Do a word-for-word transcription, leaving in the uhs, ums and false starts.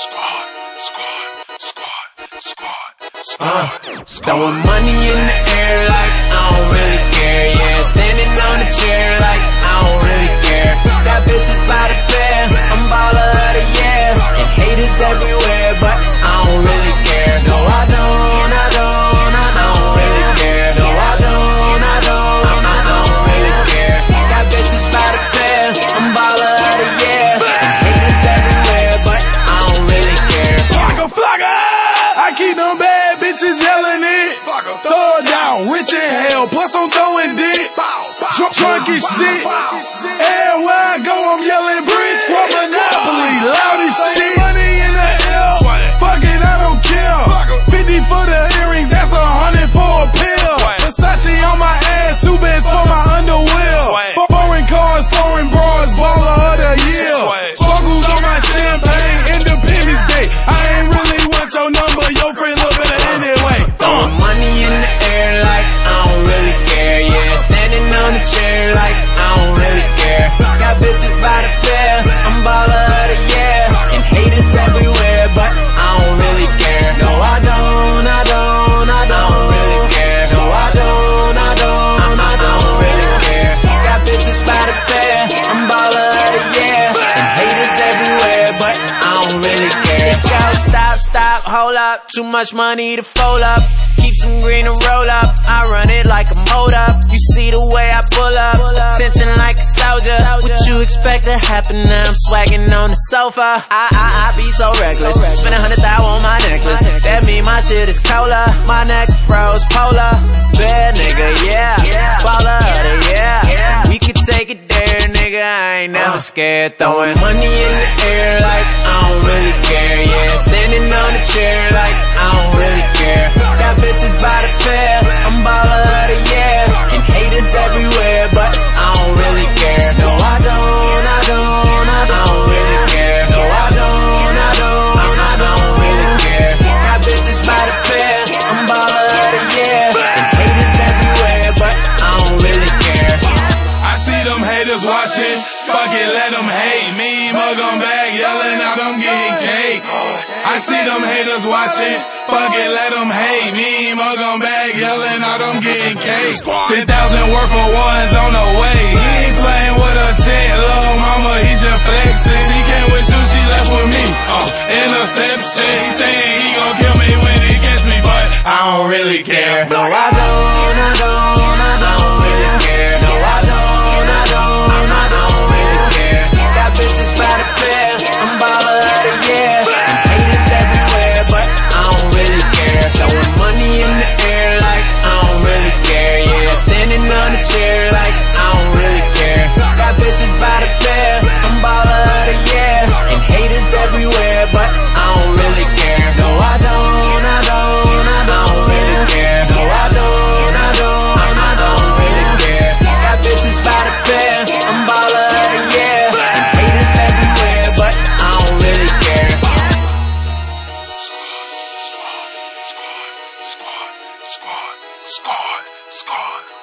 Squad, squad, squad, squad, squad. Uh, throwing money in the air like I don't really care, yeah. Standing on the chair like I don't really care. Got bitches by the pair, I'm baller of the year. And haters everywhere, but I don't really care. No, I don't, I don't, I don't really care. No, I don't, I don't, I don't really care. Got bitches by the pair, I'm baller of the year. And haters everywhere, but I don't really care. Flocka, flocka! I keep them bad bitches yelling it. Throw it down, rich in hell, plus I'm throwing dick. Drunk, drunk as shit. Everywhere I go, I'm yelling bricks. For Monopoly, loud as shit. Money in the air, fuck it, I don't care. fifty for the earrings, that's a hundred for a pill. Versace on my ass, two beds for my underwear. Foreign cars, foreign bras, baller of the year. Sparkles on my champagne, Independence Day. I ain't really want your number, your friend look better anyway. Throwing money in the air like I don't really care, yeah. Standing on the chair like I don't really care. Got bitches by the pair, I'm baller of the year. And haters everywhere, but I don't really care. No, I don't, I don't, I don't really care. No, I don't, I don't, I don't really care. Got bitches by the pair, I'm baller of the year. And haters everywhere, but I don't really care. Go, stop, stop, hold up. Too much money to fold up. Keep some green to roll up. I run it like a mold up. You see the way I pull up. Attention like a soldier. What you expect to happen now? I'm swagging on the sofa. I, I, I be so reckless. Spend a hundred thousand on my necklace. That mean my shit is cola. My neck froze polar. Bad nigga, yeah. Baller of the year. We could take it there, nigga. I ain't never scared. Throwing money in the air like I don't really care, yeah. Standing on the chair like I don't really care. Got bitches by the pair, I'm baller of the year. And haters everywhere, but I don't really care. No, I don't, I don't, I don't really care. No, I don't, I don't, I don't really care. Got bitches by the pair, I'm baller of the year. And haters everywhere, but I don't really care. I see them haters watching, fuck it, let them hate me. Mug on back, yelling out, I'm getting cake. I see them haters watching, fuck it, let them hate me. Mug on back, yelling out, I'm getting cake. ten thousand worth of ones on the way. He ain't playing with a chick, little mama, he just flexing. She came with you, she left with me. Oh, interception. He saying he gon' kill me when he catch me, but I don't really care. No, I don't, I don't, I don't really care. No, I don't, I don't, I don't really care. Got bitches by the pair, I'm baller of the year. And haters everywhere, but I don't really care. Throwing money in the air like I don't really care, yeah. Standing on the chair like I don't really care. Got bitches by the pair, I'm baller of the year. And haters everywhere, but I don't really care. No, I don't, I don't, I don't really care. No, I don't, I don't, I don't really care. Got bitches by the pair, I'm baller of the year. And haters everywhere, but I don't really care. Squad, squad, squad, squad, squad.